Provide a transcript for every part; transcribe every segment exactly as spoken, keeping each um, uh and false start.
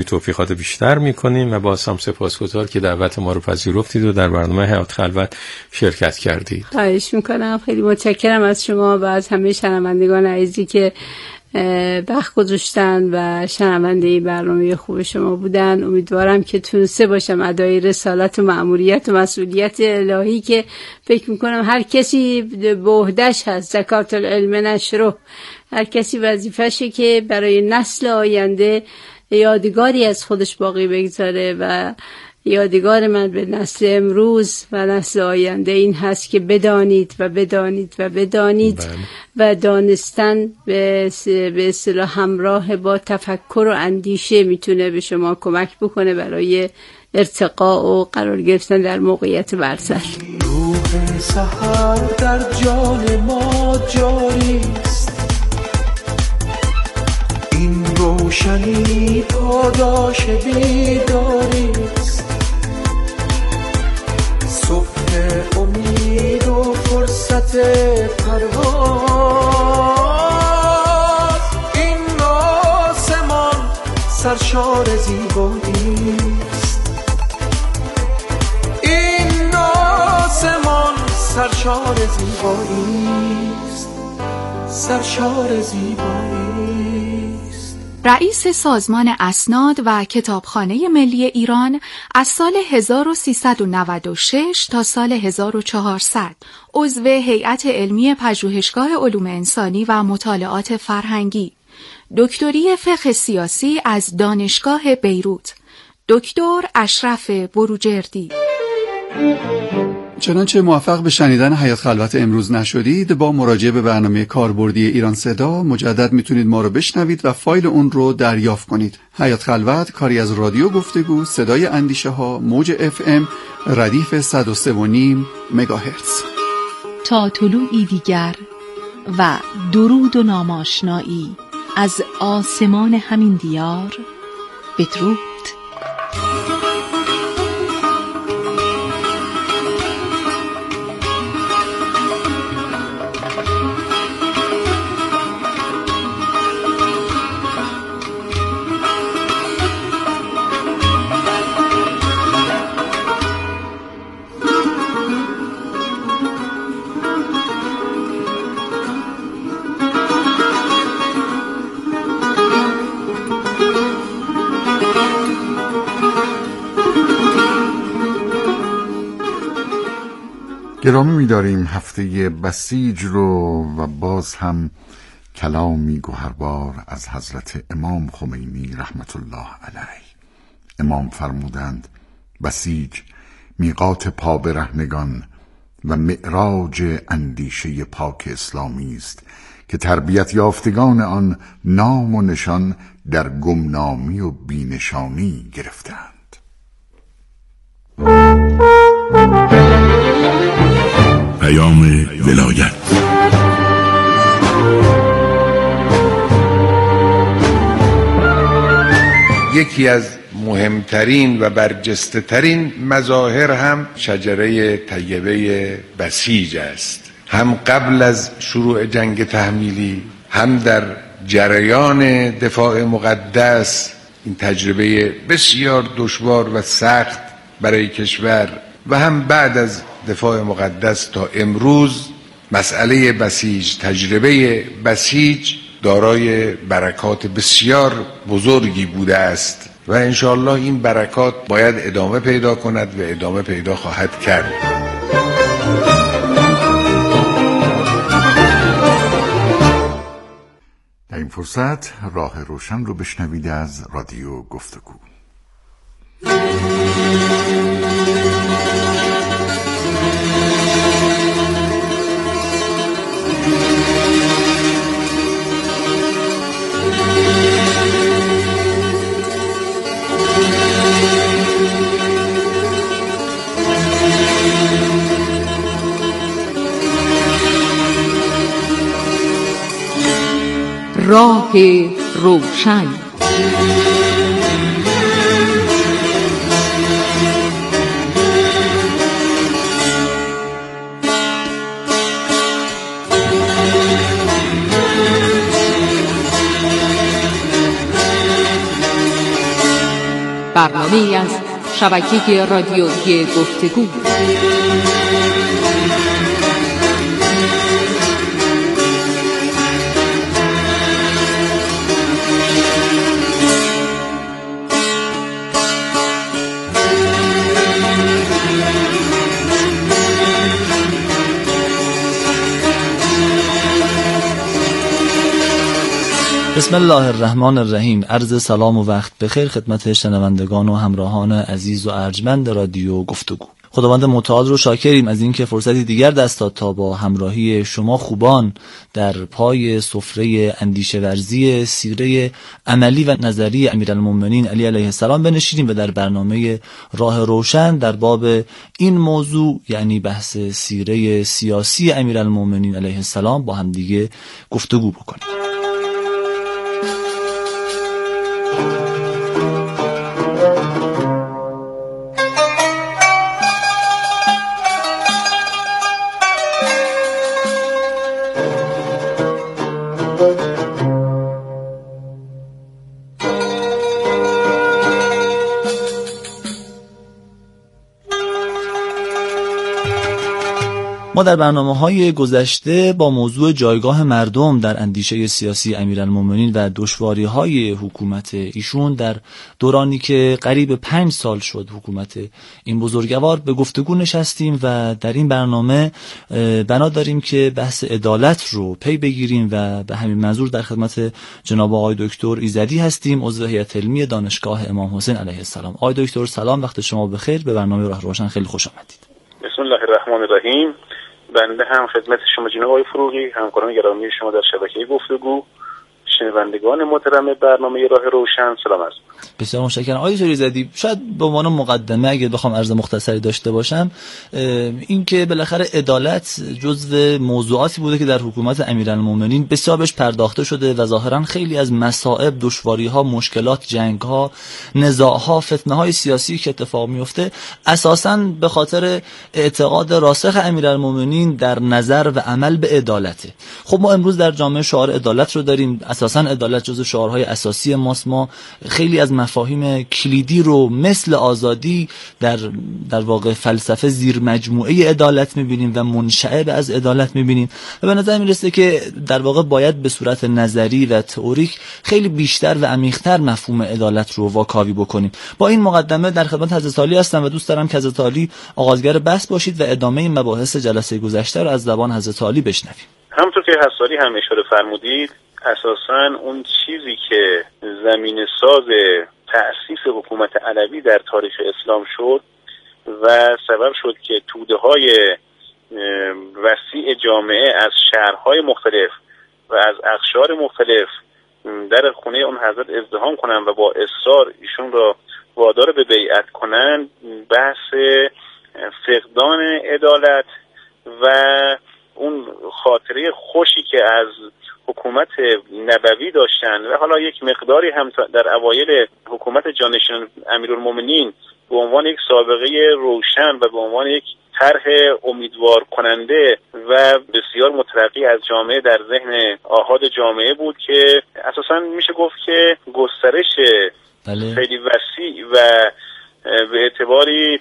توفیقات بیشتر میکنیم و باز هم سپاسگزار که دعوت ما رو پذیرفتید و در برنامه حیات خلوت شرکت کردید. خواهش میکنم، خیلی متشکرم از شما و از همه شنوندگان عزیزی که وقت گذاشتن و شنونده برنامه خوب شما بودن. امیدوارم که تونسته باشم ادای رسالت و مأموریت و مسئولیت الهی که فکر میکنم هر کسی به عهده‌اش هست، زکات العلم نشره، هر کسی وظیفه‌شه که برای نسل آینده یادگاری از خودش باقی بگذاره و یادگار من به نسل امروز و نسل آینده این هست که بدانید و بدانید و بدانید بله. و دانستن به اصطلاح همراه با تفکر و اندیشه میتونه به شما کمک بکنه برای ارتقا و قرار گرفتن در موقعیت برتر. روح سحر در جان ما جاری است، این روشنی پاداش بیداری است، صبح امید و فرصت پرواز، این آسمان سرشار زیبایی است، این آسمان سرشار زیبایی است، سرشار زیبایی. رئیس سازمان اسناد و کتابخانه ملی ایران از سال هزار و سیصد و نود و شش تا سال هزار و چهارصد عضو هیئت علمی پژوهشگاه علوم انسانی و مطالعات فرهنگی، دکتری فقه سیاسی از دانشگاه بیروت، دکتر اشرف بروجردی. چنانچه موفق به شنیدن حیات خلوت امروز نشدید، با مراجعه به برنامه کاربردی ایران صدا مجدد میتونید ما رو بشنوید و فایل اون رو دریافت کنید. حیات خلوت کاری از رادیو گفتگو صدای اندیشه ها، موج اف ام، ردیف صد و سه و نیم مگاهرتز. تا طلوعی دیگر و درود و ناماشنایی از آسمان همین دیار، بدرود. گرامی می‌داریم هفته بسیج رو و باز هم کلامی گوهربار از حضرت امام خمینی رحمت الله علیه. امام فرمودند بسیج میقات پا برهنگان و معراج اندیشه پاک اسلامی است که تربیت یافتگان آن نام و نشان در گمنامی و بینشانی گرفتند. پیام ولایت. یکی از مهمترین و برجسته ترین مظاهر هم شجره طیبه بسیج است. هم قبل از شروع جنگ تحمیلی، هم در جریان دفاع مقدس، این تجربه بسیار دشوار و سخت برای کشور، و هم بعد از دفاع مقدس تا امروز مسئله بسیج، تجربه بسیج دارای برکات بسیار بزرگی بوده است و انشاءالله این برکات باید ادامه پیدا کند و ادامه پیدا خواهد کرد. در این فرصت راه روشن رو بشنوید از رادیو گفتگو. راه روشن. برنامه‌ای از شبکه رادیویی گفتگو. بسم الله الرحمن الرحیم. عرض سلام و وقت بخیر خدمت شنوندگان و همراهان عزیز و ارجمند رادیو گفتگو. خداوند متعال رو شاکریم از اینکه فرصتی دیگر دست داد تا با همراهی شما خوبان در پای سفره اندیشه ورزی سیره عملی و نظری امیرالمومنین علی علیه السلام بنشینیم و در برنامه راه روشن در باب این موضوع، یعنی بحث سیره سیاسی امیرالمومنین علیه السلام، با همدیگه گفتگو بکنیم. ما در برنامه‌های گذشته با موضوع جایگاه مردم در اندیشه سیاسی امیرالمومنین و دشواری‌های حکومت ایشون در دورانی که قریب پنج سال شد حکومت این بزرگوار به گفتگو نشستیم و در این برنامه بنا داریم که بحث عدالت رو پی بگیریم و به همین منظور در خدمت جناب آقای دکتر ایزدی هستیم، عضو هیئت علمی دانشگاه امام حسین علیه السلام. آقای دکتر سلام، وقت شما بخیر. به برنامه راه روشن خیلی خوش آمدید. بسم الله الرحمن الرحیم. بنده هم خدمت شما جناب آقای فروغی، همکاران گرامی شما در شبکه گفتگو، شنوندگان محترم برنامه راه روشن سلام عرض. بسیار متشکرم. آقای دکتر ایزدی، شاید به عنوان مقدمه اگه بخوام عرض مختصری داشته باشم، این که بالاخره عدالت جزو موضوعاتی بوده که در حکومت امیرالمومنین بسیار بهش پرداخته شده و ظاهرا خیلی از مصائب، دشواری‌ها، مشکلات، جنگ‌ها، نزاع‌ها، فتنه‌های سیاسی که اتفاق میفته اساساً به خاطر اعتقاد راسخ امیرالمومنین در نظر و عمل به عدالته. خب ما امروز در جامعه شعار عدالت رو داریم. اساساً عدالت جزو شعارهای اساسی ماست. ما خیلی از مفاهیم کلیدی رو مثل آزادی در در واقع فلسفه زیر مجموعه عدالت می‌بینیم و منشأ از عدالت می‌بینیم و به نظر میرسه که در واقع باید به صورت نظری و تئوریک خیلی بیشتر و عمیق‌تر مفهوم عدالت رو واکاوی بکنیم. با این مقدمه در خدمت حضرت عالی هستم و دوست دارم که حضرت عالی آغازگر بحث باشید و ادامه مباحث جلسه گذشته رو از زبان حضرت عالی بشنویم. همونطور که حضرت عالی هم اشاره فرمودید، اساساً اون چیزی که زمین ساز تأسیس حکومت علوی در تاریخ اسلام شد و سبب شد که توده‌های وسیع جامعه از شهرهای مختلف و از اقشار مختلف در خونه اون حضرت ازدحام کنن و با اصرار ایشون را وادار به بیعت کنن، بحث فقدان عدالت و اون خاطره خوشی که از حکومت نبوی داشتن و حالا یک مقداری هم در اوایل حکومت جانشین امیرالمومنین به عنوان یک سابقه روشن و به عنوان یک طرح امیدوار کننده و بسیار مترقی از جامعه در ذهن آحاد جامعه بود که اساساً میشه گفت که گسترش بله. خیلی وسیع و به اعتباری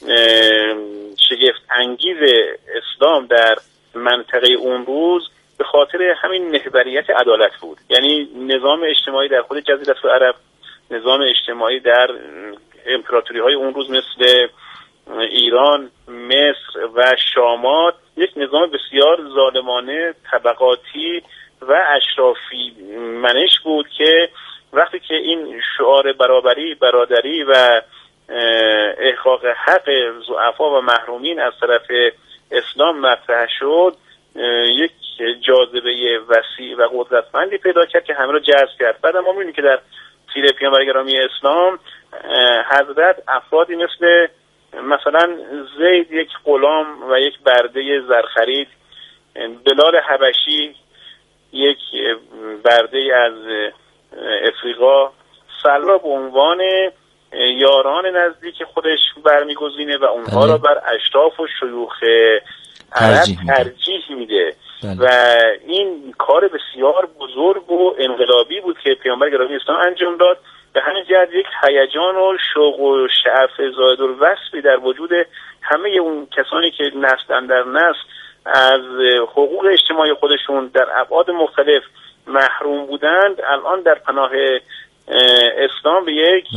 شگفت انگیز اسلام در منطقه اون روز به خاطر همین محوریت عدالت بود. یعنی نظام اجتماعی در خود جزیره العرب، نظام اجتماعی در امپراتوری های اون روز مثل ایران، مصر و شامات، یک نظام بسیار ظالمانه، طبقاتی و اشرافی منش بود که وقتی که این شعار برابری، برادری و احقاق حق ضعفا و محرومین از طرف اسلام مطرح شد، یک جاذبه وسیع و قدرتمندی پیدا کرد که همه رو جذب کرد. بعد ما می‌بینیم که در سیره پیامبر گرامی اسلام حضرت افرادی مثل مثلا زید یک غلام و یک برده زرخرید، بلال حبشی یک برده از افریقا، سلا به عنوان یاران نزدیک خودش برمیگزینه و اونها بله. را بر اشراف و شیوخ عرب ترجیح میده بله. و این کار بسیار بزرگ و انقلابی بود که پیامبر گرامی اسلام انجام داد به همین جهت یک هیجان و شوق و شعف زائد الوصفی در وجود همه اون کسانی که نسل در نسل از حقوق اجتماعی خودشون در ابعاد مختلف محروم بودند، الان در پناه اسلام به یک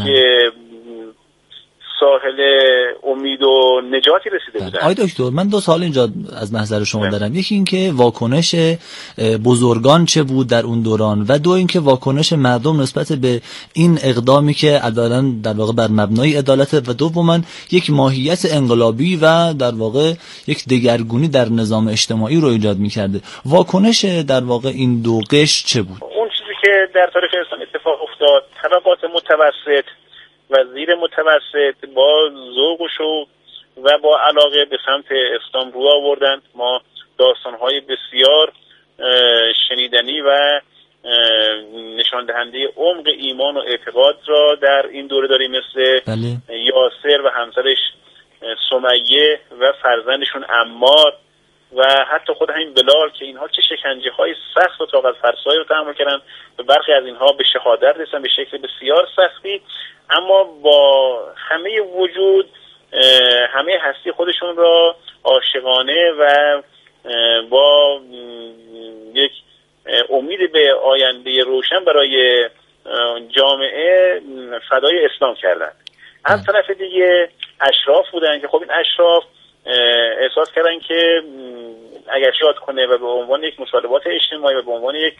ساحل امید و نجاتی رسیده بودن. آقای دکتر، من دو سوال اینجا از محضر شما نه. دارم. یکی این که واکنش بزرگان چه بود در اون دوران و دو این که واکنش مردم نسبت به این اقدامی که عدالت در واقع بر مبنای عدالت و دوماً یک ماهیت انقلابی و در واقع یک دگرگونی در نظام اجتماعی رو ایجاد می‌کرده. واکنش در واقع این دو قشر چه بود؟ اون چیزی که در تاریخ اسلام اتفاق افتاد، طبقات متوسط و زیر متوسط با ذوق و شوق و با علاقه به سمت اسلام رو آوردند. ما داستان‌های بسیار شنیدنی و نشان دهنده عمق ایمان و اعتقاد را در این دوره داریم، مثل بله. یاسر و همسرش سمیه و فرزندشون عمار و حتی خود همین بلال که اینها چه شکنجه‌های سخت و طاقت فرسایی رو تحمل کردن و برخی از اینها به شهادت رسیدن به شکل بسیار سختی، اما با همه وجود همه هستی خودشون را عاشقانه و با یک امید به آینده روشن برای جامعه فدای اسلام کردند. از طرف دیگه اشراف بودن که خب این اشراف احساس کردن که اگر شاد کنه و به عنوان یک مطالبات اجتماعی و به عنوان یک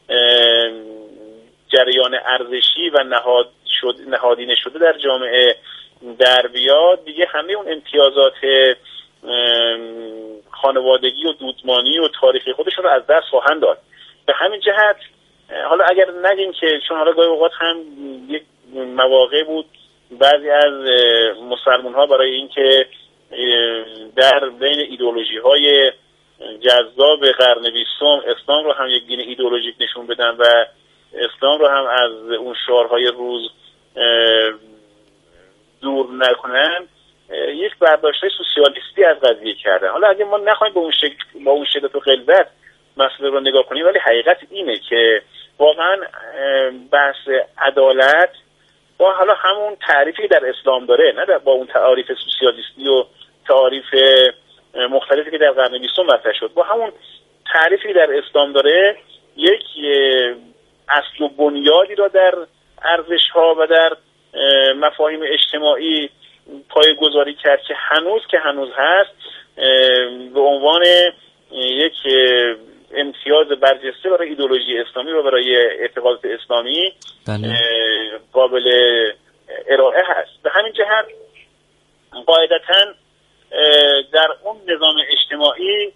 جریان ارزشی و نهاد شد نهادینه شده در جامعه در بیاد، دیگه همه اون امتیازات خانوادگی و دودمانی و تاریخی خودشون رو از دست خواهند داد. به همین جهت حالا اگر نگیم که چون حالا گاهی اوقات هم یک مواقع بود بعضی از مسلمان ها برای اینکه در بین ایدئولوژی های جذاب قرن بیستم اسلام رو هم یک دین ایدئولوژیک نشون بدن و اسلام رو هم از اون شعارهای روز دور نکنن، یک برداشت سوسیالیستی از قضیه کردن. حالا اگه ما نخوایم با اون شکل با اون شدت و غلظت مسئله رو نگاه کنیم، ولی حقیقت اینه که واقعا بحث عدالت با حالا همون تعریفی در اسلام داره، نه با اون تعریف سوسیالیستی و تعریف مختلفی که در قرن بیستم مطرح شد، با همون تعریفی در اسلام داره یک اصل و بنیادی را در ارزش‌ها و در مفاهیم اجتماعی پایه‌گذاری کرد که هنوز که هنوز هست به عنوان یک امتیاز برجسته برای ایدئولوژی اسلامی و برای اعتقادات اسلامی بله. قابل ارائه هست. به همین جهت قاعدتاً در اون نظام اجتماعی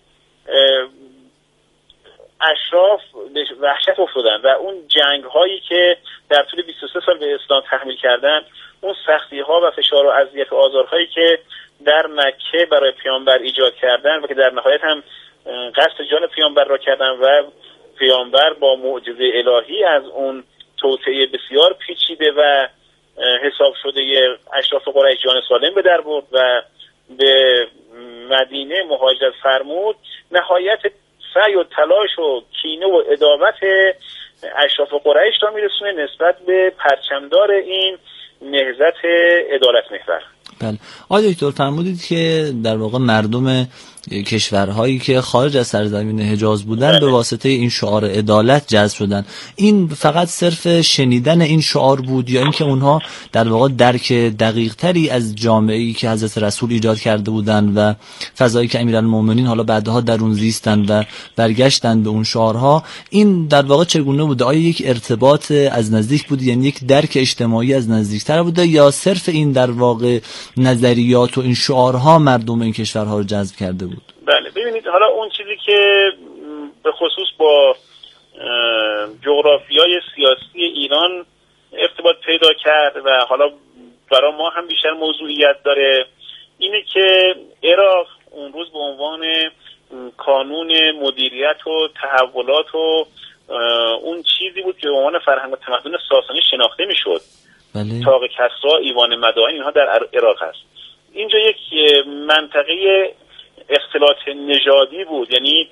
اشراف وحشت افتادن و اون جنگ هایی که در طول بیست و سه سال به اسلام تحمیل کردن، اون سختی ها و فشار و اذیت و آزارهایی که در مکه برای پیامبر ایجاد کردن و که در نهایت هم قصد جان پیامبر را کردن و پیامبر با معجزه الهی از اون توطئه بسیار پیچیده و حساب شده اشراف قریش جان سالم به در برد و به مدینه مهاجرت فرمود. نهایت سعی و تلاش و کینه و عداوت اشراف قریش را میرسونه نسبت به پرچمدار این نهضت عدالت محور. بله. آقای دکتر فرمودید که در واقع مردم کشورهایی که خارج از سرزمین حجاز بودن بله. به واسطه این شعار عدالت جذب شدن. این فقط صرف شنیدن این شعار بود یا اینکه اونها در واقع درک دقیق تری از جامعه‌ای که حضرت رسول ایجاد کرده بودند و فضایی که امیرالمومنین حالا بعدها در اون زیستند و برگشتند به اون شعارها، این در واقع چگونه بوده؟ آیا یک ارتباط از نزدیک بود، یعنی یک درک اجتماعی از نزدیکتر بوده، یا صرف این در واقع نظریات و این شعارها مردم این کشورها رو جذب کرده بود؟ بله ببینید، حالا اون چیزی که به خصوص با جغرافیای سیاسی ایران ارتباط پیدا کرد و حالا برای ما هم بیشتر موضوعیت داره اینه که عراق اون روز به عنوان کانون مدیریت و تحولات و اون چیزی بود که به عنوان فرهنگ و تمدن ساسانی شناخته میشد. بله. طاق کسرا، ایوان مدائن، اینها در عراق هست. اینجا یک منطقه اختلاط نژادی بود، یعنی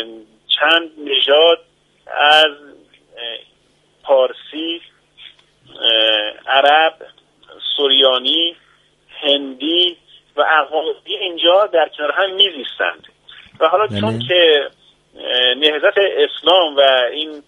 چند نژاد از پارسی عرب، سوریانی، هندی و اقوام اینجا در کنار هم میزیستند و حالا بله. چون که نهضت اسلام و این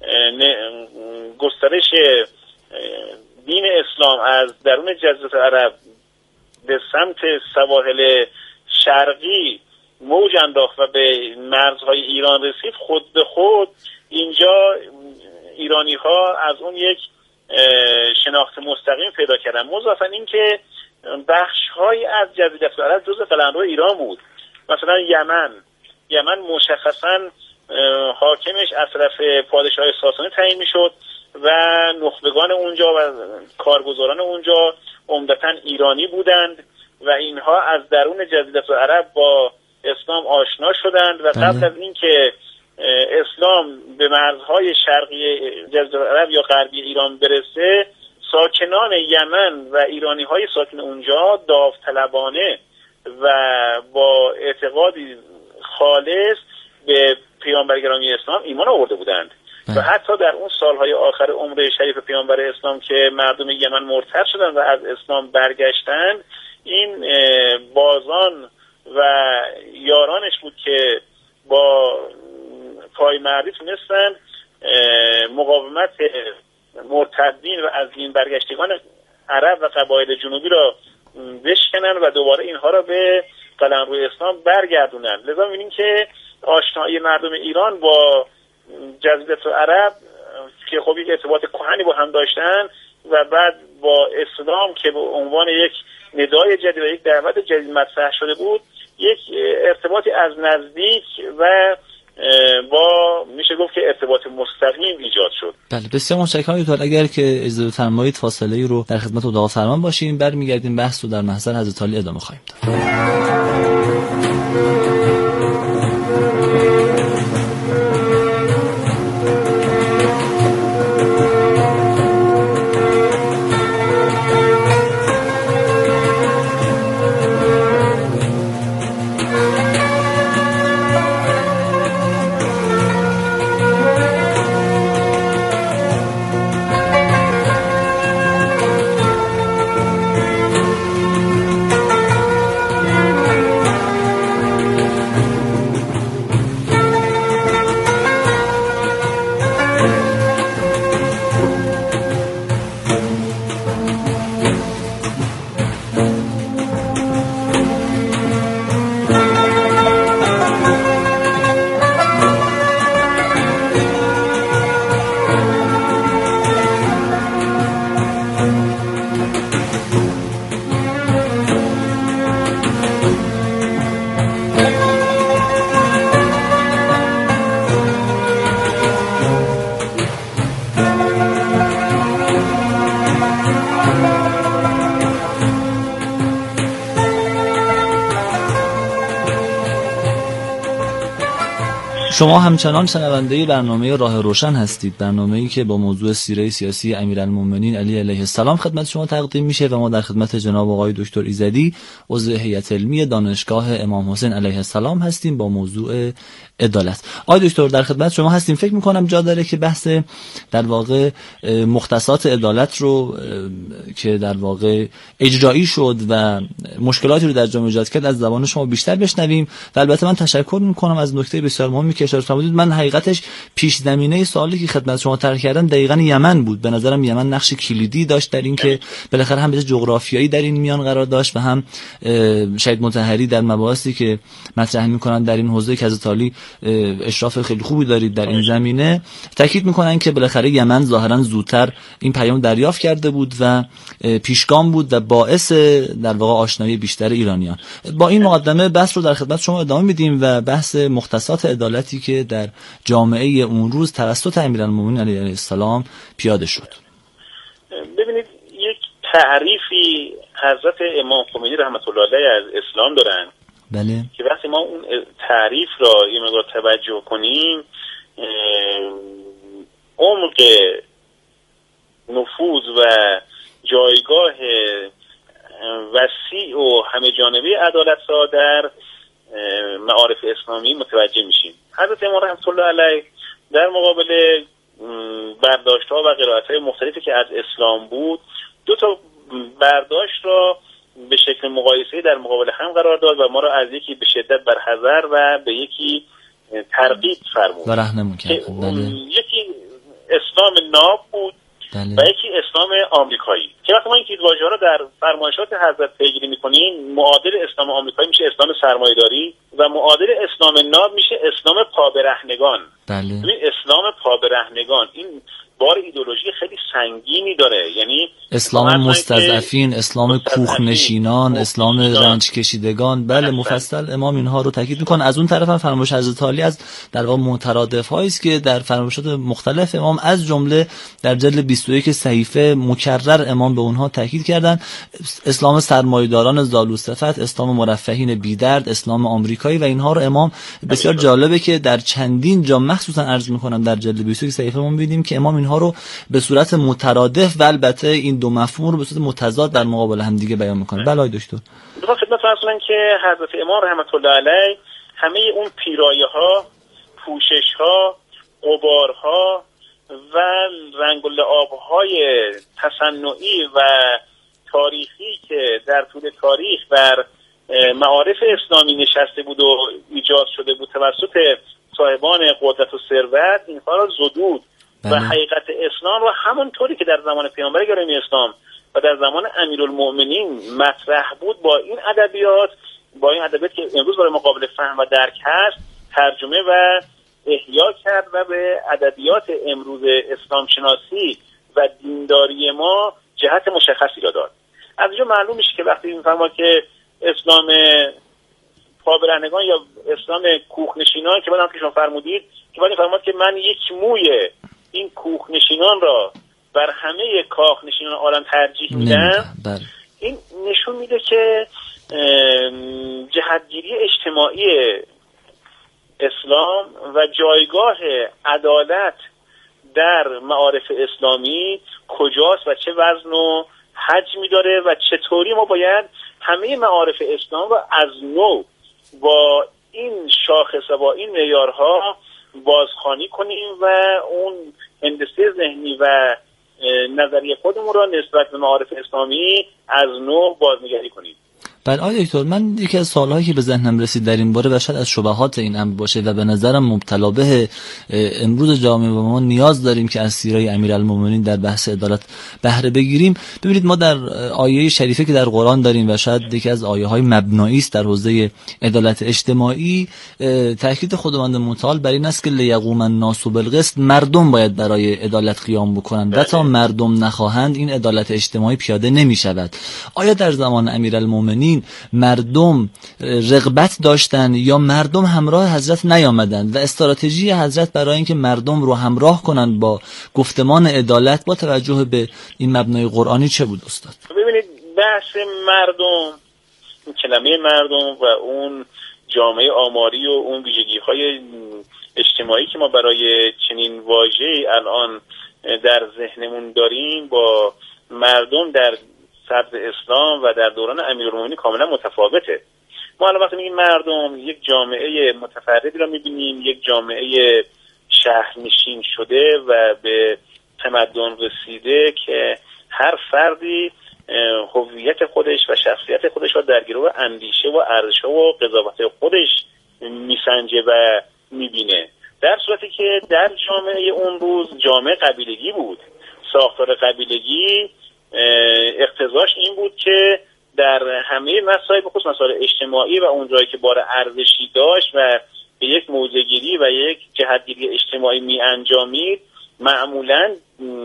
گسترش دین اسلام از درون جزیره عرب به سمت سواحل شرقی موج انداخت و به مرزهای ایران رسید، خود به خود اینجا ایرانی ها از اون یک شناخت مستقیم پیدا کردن. مضافاً این که بخش های از جزیره عرب جزء قلمرو ایران بود. مثلا یمن یمن مشخصاً حاکمش از طرف پادشاه ساسانی تعیین میشد و نخبگان اونجا و کارگزاران اونجا عمدتاً ایرانی بودند و اینها از درون جزیره عرب با اسلام آشنا شدند و قبل از اینکه اسلام به مرزهای شرقی جزیره عرب یا غربی ایران برسه، ساکنان یمن و ایرانی های ساکن اونجا داوطلبانه و با اعتقادی خالص به پیامبر گرامی اسلام ایمان آورده بودند و حتی در اون سالهای آخر عمر شریف پیامبر اسلام که مردم یمن مرتد شدند و از اسلام برگشتند، این بازان و یارانش بود که با پایمردی تونستن مقاومت مرتدین و از دین برگشتگان عرب و قبایل جنوبی را بشکنن و دوباره اینها را به قلمرو اسلام برگردونن. لذا می‌بینیم که آشنایی مردم ایران با جزیره عرب که خب یک ارتباط کهنی با هم داشتن و بعد با اسلام که به عنوان یک ندای جدید و یک دعوت جدید مطرح شده بود، یک ارتباطی از نزدیک و با میشه گفت که ارتباط مستقیم ایجاد شد. بله بسیار متشکرم دکتر. اگر که اجازه فرمایید فاصله رو در خدمت اتاق فرمان باشیم، برمیگردیم بحث رو در محضر حضرت علی ادامه خواهیم داد. شما همچنان شنونده برنامه راه روشن هستید، برنامه‌ای که با موضوع سیره سیاسی امیرالمومنین علی علیه السلام خدمت شما تقدیم میشه و ما در خدمت جناب آقای دکتر ایزدی عضو هیئت علمی دانشگاه امام حسین علیه السلام هستیم با موضوع عدالت. آقای دکتر در خدمت شما هستیم. فکر می‌کنم جا داره که بحث در واقع مختصات عدالت رو که در واقع اجرایی شد و مشکلاتی رو در جامعه ایجاد کرد از زبان شما بیشتر بشنویم و البته من تشکر می‌کنم از نکته بسیار مهمی که اشاره فرمودید. من حقیقتش پیش زمینه سوالی که خدمت شما طرح کردم دقیقاً یمن بود. به نظرم یمن نقش کلیدی داشت در این که بالاخره هم به جغرافیایی در این میان قرار داشت و هم شهید مطهری در مباحثی که مطرح می‌کنن در این حوزه که حضرت علی اشراف خیلی خوبی دارید در این زمینه، تاکید میکنن که بالاخره یمن ظاهرا زودتر این پیام دریافت کرده بود و پیشگام بود و باعث در واقع آشنایی بیشتر ایرانیان. با این مقدمه بحث رو در خدمت شما ادامه میدیم و بحث مختصات عدالتی که در جامعه اون روز توسط امیرالمومنین علیه السلام پیاده شد. ببینید یک تعریفی حضرت امام خمینی رحمت الله علیه از اسلام دارن. بله. که وقتی ما اون تعریف را یه مقدار توجه کنیم، عمق نفوذ و جایگاه وسیع و همه جانبه عدالت را در معارف اسلامی متوجه میشیم. حضرت امام رحمت الله علیه در مقابل برداشت‌ها و قرائت‌های مختلفی که از اسلام بود دو تا برداشت را به شکل مقایسه‌ای در مقابل هم قرار داد و ما را از یکی به شدت برحذر و به یکی ترغیب فرمود و راهنمون کرد. یکی اسلام ناب بود بله. و یکی اسلام آمریکایی که وقتی ما این واژه‌ها رو در فرمایشات حضرت پیگیری می‌کنیم، معادل اسلام آمریکایی میشه اسلام سرمایه‌داری و معادل اسلام ناب میشه اسلام پابرهنگان. بله. ببین اسلام پابرهنگان این بار ایدئولوژی خیلی سنگینی داره، یعنی اسلام مستضعفین، اسلام کوخنشینان، اسلام رنج کشیدگان. بله مفصل امام اینها رو تاکید میکنه. از اون طرف هم فرمایش حضرت عالی از در واقع مترادف هایی است که در فرمایشات مختلف امام از جمله در جلد بیست و یک صحیفه مکرر امام به اونها تاکید کردن. اسلام سرمایه‌داران زالوصفت، اسلام مرفهین بی‌درد، اسلام آمریکایی و اینها رو امام بسیار جالبه که در چندین جا مخصوصا عرض میکنم در جلد بیست و یک صحیفه ما می‌بینیم که امام اینها رو به صورت مترادف و البته این دو مفهوم رو به صورت متضاد در مقابل هم دیگه بیان میکنه. بله آقای دکتر. دو خدمت فرمودن که حضرت امام رحمت الله علیه همه اون پیرایه‌ها، پوشش‌ها، غبارها و رنگ و لعاب‌های تصنعی و تاریخی که در طول تاریخ بر معارف اسلامی نشسته بود و ایجاد شده بود توسط صاحبان قدرت و ثروت، اینها را زدود و حقیقت اسلام رو همونطوری که در زمان پیامبر گرامی اسلام و در زمان امیرالمؤمنین مطرح بود با این ادبیات با این ادبیات که امروز برای مقابل فهم و درک هست ترجمه و احیا کرد و به ادبیات امروز اسلام شناسی و دینداری ما جهت مشخصی را داد. از اینجا معلوم میشه که وقتی میفهمم که اسلام پابرهنگان یا اسلام کوخنشینان که بعدم که شما فرمودید که بعد فرمود که من یک موی این کوخنشینان را بر همه کاخنشینان عالم ترجیح میدم، این نشون میده که جهتگیری اجتماعی اسلام و جایگاه عدالت در معارف اسلامی کجاست و چه وزن و حجمی داره و چطوری ما باید همه معارف اسلام رو از نو با این شاخص و با این معیارها بازخوانی کنیم و اون هندسه ذهنی و نظریه خودمون را نسبت به معارف اسلامی از نو بازنگری کنیم. بله آقای دکتر، من یکی از سوالهایی که به ذهنم رسید در این باره و شاید از شبهات این امر باشه و به نظرم مبتلا به امروز جامعه و ما نیاز داریم که از سیره امیرالمومنین در بحث عدالت بهره بگیریم. ببینید ما در آیه شریفه که در قرآن داریم و شاید یکی از آیه‌های مبنایی است در حوزه عدالت اجتماعی، تاکید خداوند متعال بر این است که لیقوم الناس بالقسط، مردم باید برای عدالت قیام بکنند و تا مردم نخواهند این عدالت اجتماعی پیاده نمی‌شود. آیا در زمان امیرالمومنین مردم رغبت داشتن یا مردم همراه حضرت نیامدند و استراتژی حضرت برای اینکه مردم رو همراه کنند با گفتمان عدالت با توجه به این مبنای قرآنی چه بود استاد؟ ببینید بحث مردم، کلمه مردم و اون جامعه آماری و اون ویژگی‌های اجتماعی که ما برای چنین واژه‌ای الان در ذهنمون داریم با مردم در سبز اسلام و در دوران امیرالمومنین کاملا متفاوته. ما الان وقتی میگیم مردم یک جامعه متفردی را میبینیم، یک جامعه شهرنشین شده و به تمدن رسیده که هر فردی هویت خودش و شخصیت خودش را در گروه اندیشه و ارزش‌ها و قضاوت خودش میسنجه و میبینه، در صورتی که در جامعه اون روز جامعه قبیلگی بود. ساختار قبیلگی اقتضاش این بود که در همه مسائل بخصوص مسائل اجتماعی و اون جایی که بار ارزشی داشت و به یک موضع‌گیری و یک جهتگیری اجتماعی می انجامید، معمولاً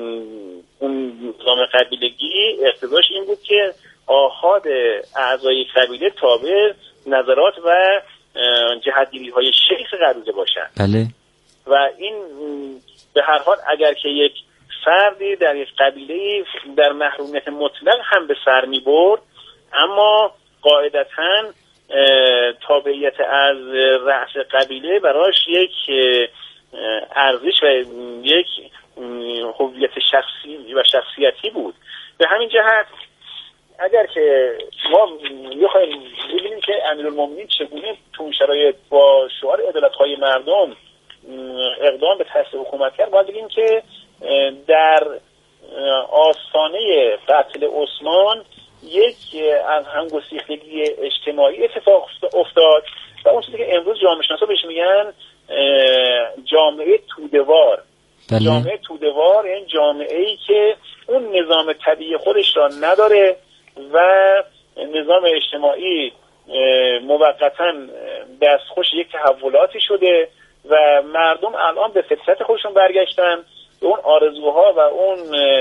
اون نظام قبیلگی اقتضاش این بود که آحاد اعضای قبیله تابع نظرات و جهتگیری‌های شیخ قبیله باشند. بله. و این به هر حال اگر که یک فردی در یک قبیله در محرومیت مطلق هم به سر می برد، اما قاعدتاً تابعیت از رأس قبیله براش یک ارزش و یک هویت شخصی و شخصیتی بود. به همین جهت اگر که ما بخوایم ببینیم که امیرالمومنین چگونه تو شرایط با شعار عدالت‌های مردم اقدام به تأسیس حکومت کرد، باید بگیم که در آستانه قتل عثمان یک از همگسیختگی اجتماعی اتفاق افتاد و اون چیزی که امروز جامعه شناسا بهش میگن جامعه توده‌وار. بله. جامعه توده‌وار یعنی جامعه‌ای که اون نظام طبیعی خودش را نداره و نظام اجتماعی موقتاً دستخوش یک تحولاتی شده و مردم الان به فطرت خودشون برگشتن، به اون آرزوها و اون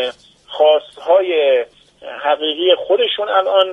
خواستهای حقیقی خودشون الان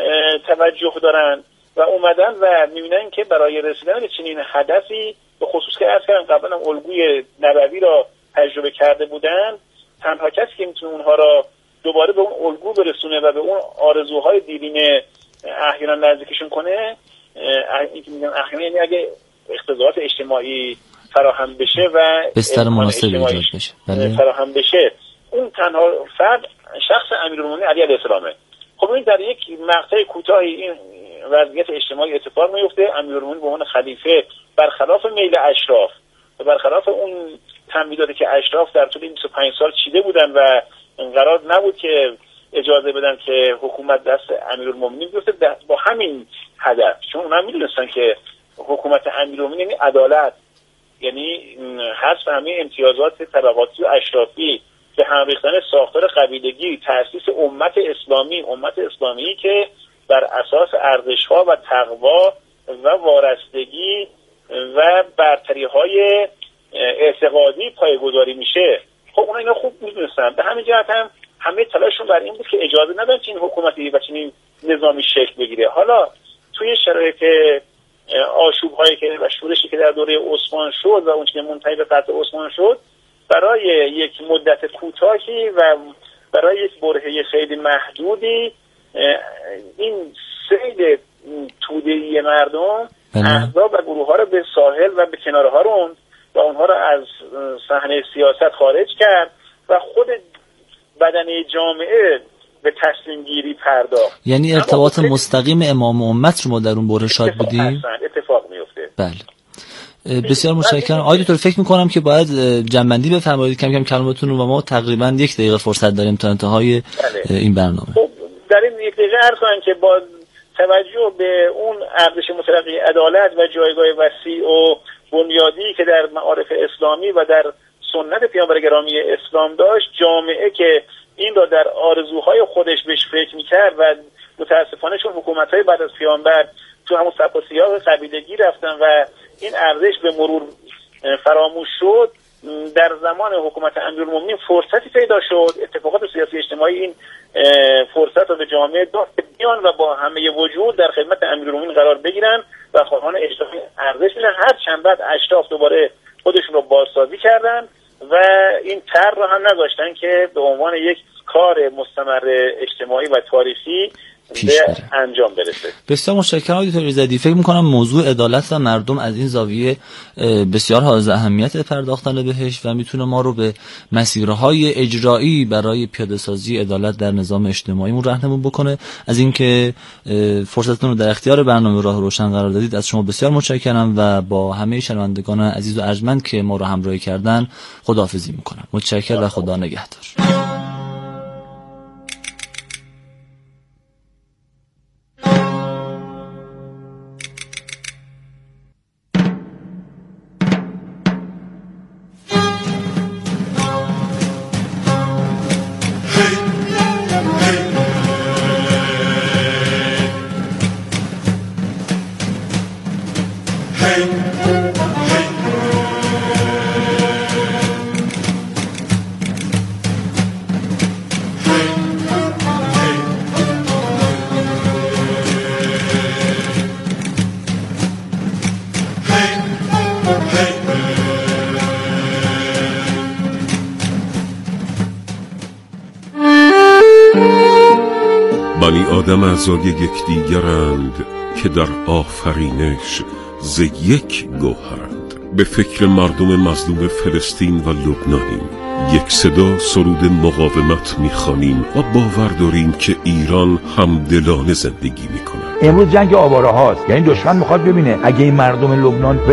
توجه دارن و اومدن و میبینن که برای رسیدن به چنین هدفی، به خصوص که عرض کردم قبلا الگوی نبوی را تجربه کرده بودن، تنها کسی که میتونه اونها را دوباره به اون الگو برسونه و به اون آرزوهای دیرینه احیانا نزدیکشون کنه، این که میگن احیانا یعنی اگه اقتضاعات اجتماعی فراهم بشه و بستر مناسبی ایجاد بشه فراهم بشه، اون تنها فرد شخص امیرالمومنین علی علیه السلامه. خب این در یک مقطع کوتاهی این وضعیت اجتماعی اتفاق میفته. امیرالمومنین به عنوان خلیفه برخلاف میل اشراف و برخلاف اون تمهیداتی که اشراف در طول این بیست و پنج سال چیده بودن و قرار نبود که اجازه بدن که حکومت دست امیرالمومنین بیفته، با همین هدف، چون اونا میدونستن که حکومت امیرالمومنین یعنی عدالت، یعنی حذف همه امتیازات طبقاتی و اشرافی، به هم ریختن ساختار قبیلگی، تأسیس امت اسلامی، امت اسلامی که بر اساس ارزش‌ها و تقوا و وارستگی و برتری‌های اعتقادی پایه‌گذاری میشه. خب اونا اینا خوب میدونستن. به همین جهت هم همه تلاششون بر این بود که اجازه ندن چنین حکومتی و چنین نظامی شکل بگیره. حالا توی شرایط آشوب‌هایی که و شورشی که در دوره عثمان شد و اون که منتهی به قتل عثمان شد، برای یک مدت کوتاهی و برای یک برهه خیلی محدودی این سیل توده‌ای مردم احزاب و گروه ها رو به ساحل و به کناره ها روند و اونها رو از صحنه سیاست خارج کرد و خود بدنه جامعه به تصمیم گیری پرداخت. یعنی ارتباط مستقیم امام و امت رو ما در اون بره شاهد بودیم. اتفاق میفته. بله. بسیار متشکرم. آقای دکتر فکر میکنم که باید جنبندی بفرمایید کم کم کلماتون رو و ما تقریبا یک دقیقه فرصت داریم تا انتهای بله. این برنامه. خب در این یک دقیقه عرض کنم که با توجه به اون ارزش متلقی عدالت و جایگاه وسیع و بنیادی که در معارف اسلامی و در سنت پیامبر گرامی اسلام داشت، جامعه که این را در آرزوهای خودش بهش فکر میکرد و متاسفانه چون حکومت‌های بعد از پیامبر تو همون سبک و سیاق قبیلگی رفتن و این ارزش به مرور فراموش شد، در زمان حکومت امیرالمومنین فرصتی پیدا شد، اتفاقات سیاسی اجتماعی این فرصت رو به جامعه داد بیان و با همه وجود در خدمت امیرالمومنین قرار بگیرن و خواهان اجتماعی ارزش میشن. هر چند بعد اشراف دوباره خودشون رو بازسازی کردن و این طرح رو هم نذاشتن که به عنوان یک کار مستمر اجتماعی و تاریخی به انجام برسه. بسیار متشکرم آقای دکتر ایزدی. فکر می‌کنم موضوع عدالت و مردم از این زاویه بسیار حائز اهمیت پرداختن بهش و میتونه ما رو به مسیرهای اجرایی برای پیاده‌سازی عدالت در نظام اجتماعیمون راهنمون بکنه. از اینکه فرصتتون رو در اختیار برنامه راه روشن قرار دادید از شما بسیار متشکرم و با همه شنوندگان عزیز و ارجمند که ما رو همراهی کردن خداحافظی می‌کنم. متشکرم و خدا نگهدار. بنی آدم اعضای یکدیگرند که در آفرینش ز یک گوهرند. به فکر مردم مظلوم فلسطین و لبنانیم، یک صدا سرود مقاومت میخوانیم و باور داریم که ایران همدلانه زندگی میکنه. امروز جنگ آواره هاست، یعنی دشمن میخواد ببینه اگه این مردم لبنان